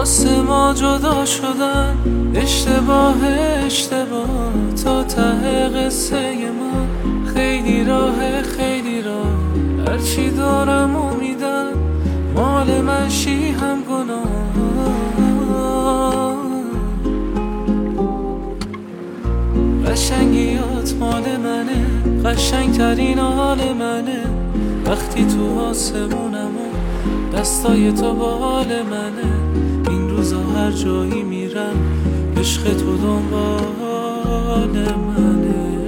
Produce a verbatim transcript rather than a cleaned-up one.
واسه ما جدا شدن اشتباه اشتباه تا ته قصه ما خیلی راه خیلی راه هرچی دارم امیدم مال من شی هم گناه قشنگیات مال منه قشنگ ترین حال منه وقتی تو آسمونم و دستای تو بال منه این روزا هر جایی میرم عشق تو دنبال منه